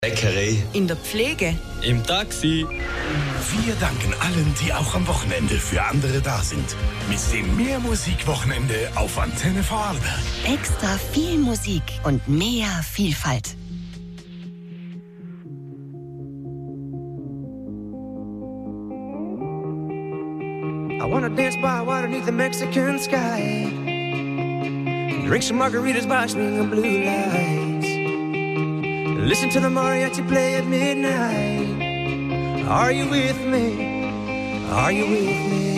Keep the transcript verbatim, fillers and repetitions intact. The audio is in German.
Bäckerei. In der Pflege. Im Taxi. Wir danken allen, die auch am Wochenende für andere da sind. Mit dem Mehrmusikwochenende auf Antenne Vorarlberg. Extra viel Musik und mehr Vielfalt. I wanna dance by water beneath the Mexican sky. Drink some margaritas by swinging blue lights. Listen to the mariachi play at midnight. Are you with me? Are you with me?